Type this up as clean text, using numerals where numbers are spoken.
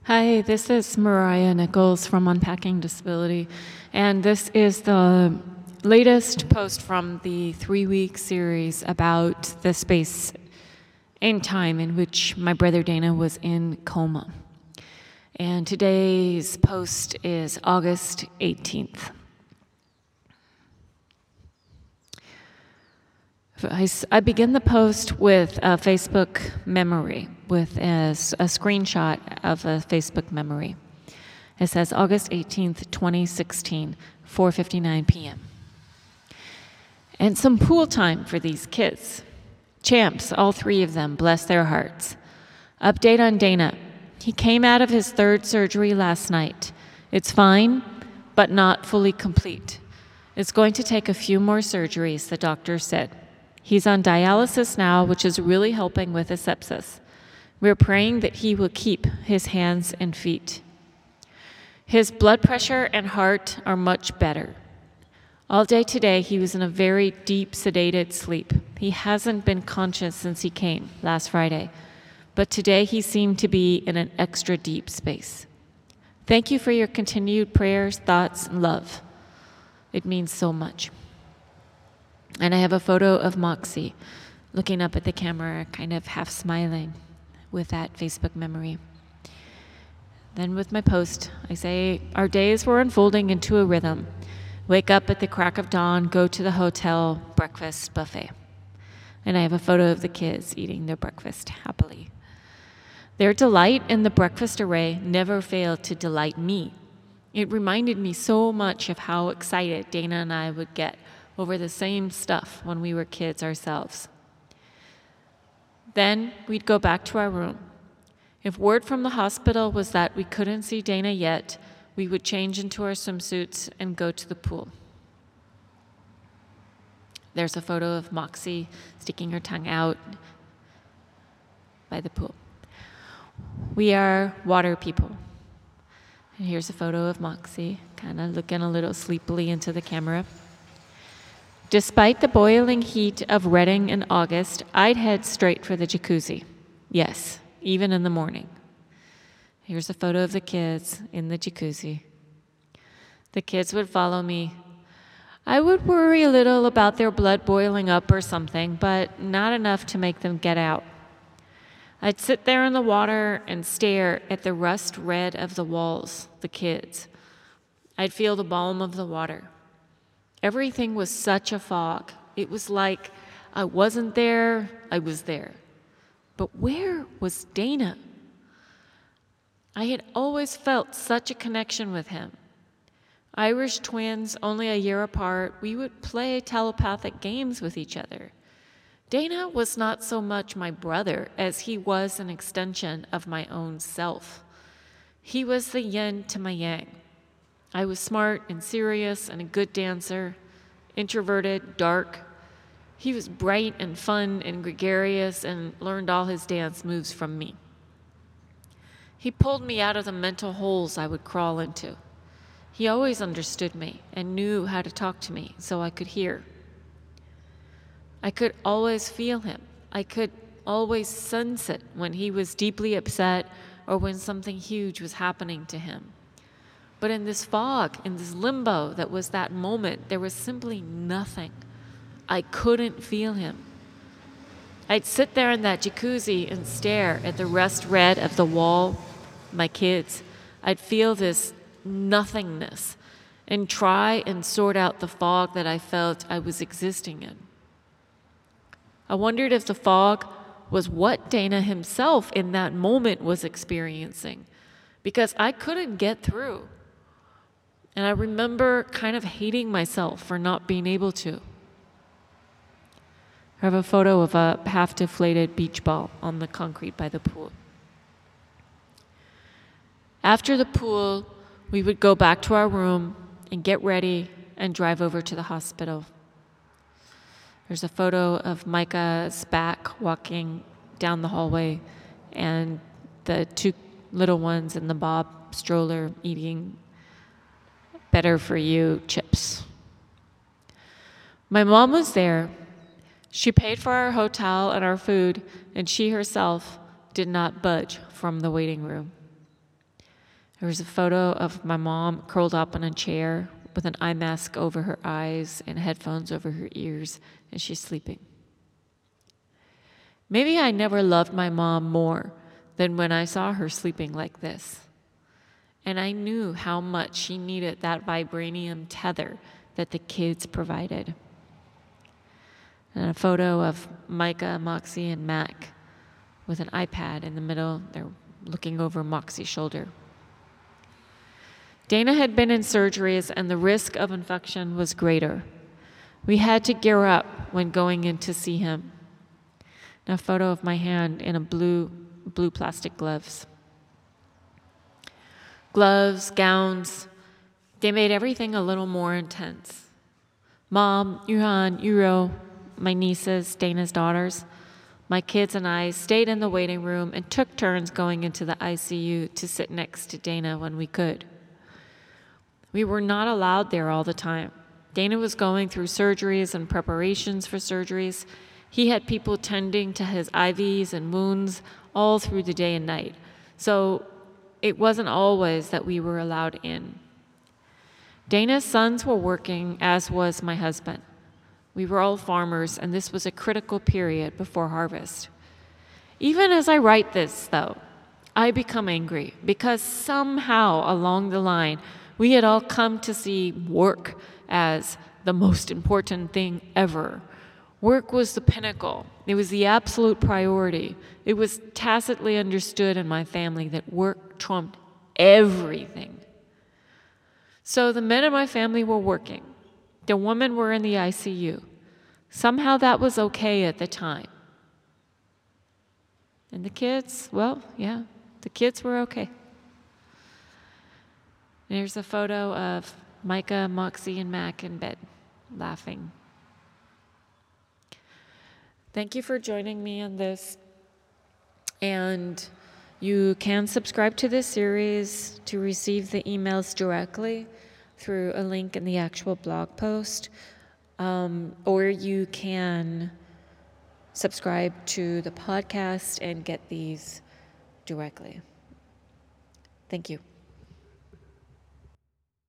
Hi, this is Mariah Nichols from Unpacking Disability, and this is the latest post from the 3-week series about the space and time in which my brother Dana was in coma. And today's post is August 18th. I begin the post with a Facebook memory, with a screenshot of a Facebook memory. It says August 18th, 2016, 4:59 p.m. And some pool time for these kids. Champs, all three of them, bless their hearts. Update on Dana. He came out of his third surgery last night. It's fine, but not fully complete. It's going to take a few more surgeries, the doctor said. He's on dialysis now, which is really helping with his sepsis. We're praying that he will keep his hands and feet. His blood pressure and heart are much better. All day today, he was in a very deep, sedated sleep. He hasn't been conscious since he came last Friday, but today he seemed to be in an extra deep space. Thank you for your continued prayers, thoughts, and love. It means so much. And I have a photo of Moxie looking up at the camera, kind of half smiling with that Facebook memory. Then with my post, I say, our days were unfolding into a rhythm. Wake up at the crack of dawn, go to the hotel, breakfast buffet. And I have a photo of the kids eating their breakfast happily. Their delight in the breakfast array never failed to delight me. It reminded me so much of how excited Dana and I would get over the same stuff when we were kids ourselves. Then we'd go back to our room. If word from the hospital was that we couldn't see Dana yet, we would change into our swimsuits and go to the pool. There's a photo of Moxie sticking her tongue out by the pool. We are water people. And here's a photo of Moxie, kind of looking a little sleepily into the camera. Despite the boiling heat of Redding in August, I'd head straight for the jacuzzi. Yes, even in the morning. Here's a photo of the kids in the jacuzzi. The kids would follow me. I would worry a little about their blood boiling up or something, but not enough to make them get out. I'd sit there in the water and stare at the rust red of the walls, the kids. I'd feel the balm of the water. Everything was such a fog. It was like I wasn't there, I was there. But where was Dana? I had always felt such a connection with him. Irish twins, only a year apart, we would play telepathic games with each other. Dana was not so much my brother as he was an extension of my own self. He was the yin to my yang. I was smart and serious and a good dancer, introverted, dark. He was bright and fun and gregarious and learned all his dance moves from me. He pulled me out of the mental holes I would crawl into. He always understood me and knew how to talk to me so I could hear. I could always feel him. I could always sense it when he was deeply upset or when something huge was happening to him. But in this fog, in this limbo that was that moment, there was simply nothing. I couldn't feel him. I'd sit there in that jacuzzi and stare at the rust red of the wall, my kids. I'd feel this nothingness and try and sort out the fog that I felt I was existing in. I wondered if the fog was what Dana himself in that moment was experiencing, because I couldn't get through. And I remember kind of hating myself for not being able to. I have a photo of a half-deflated beach ball on the concrete by the pool. After the pool, we would go back to our room and get ready and drive over to the hospital. There's a photo of Micah's back walking down the hallway and the two little ones in the Bob stroller eating better for you chips. My mom was there. She paid for our hotel and our food, and she herself did not budge from the waiting room. There was a photo of my mom curled up in a chair with an eye mask over her eyes and headphones over her ears, and she's sleeping. Maybe I never loved my mom more than when I saw her sleeping like this. And I knew how much she needed that vibranium tether that the kids provided. And a photo of Micah, Moxie, and Mac with an iPad in the middle. They're looking over Moxie's shoulder. Dana had been in surgeries, and the risk of infection was greater. We had to gear up when going in to see him. And a photo of my hand in a blue plastic gloves. Gloves, gowns, they made everything a little more intense. Mom, Yuhan, Yuro, my nieces, Dana's daughters, my kids and I stayed in the waiting room and took turns going into the ICU to sit next to Dana when we could. We were not allowed there all the time. Dana was going through surgeries and preparations for surgeries. He had people tending to his IVs and wounds all through the day and night. So it wasn't always that we were allowed in. Dana's sons were working, as was my husband. We were all farmers, and this was a critical period before harvest. Even as I write this, though, I become angry because somehow along the line, we had all come to see work as the most important thing ever. Work was the pinnacle. It was the absolute priority. It was tacitly understood in my family that work trumped everything. So the men in my family were working. The women were in the ICU. Somehow that was okay at the time. And the kids, well, yeah, the kids were okay. And here's a photo of Micah, Moxie, and Mac in bed, laughing. Thank you for joining me on this. And you can subscribe to this series to receive the emails directly through a link in the actual blog post, or you can subscribe to the podcast and get these directly. Thank you.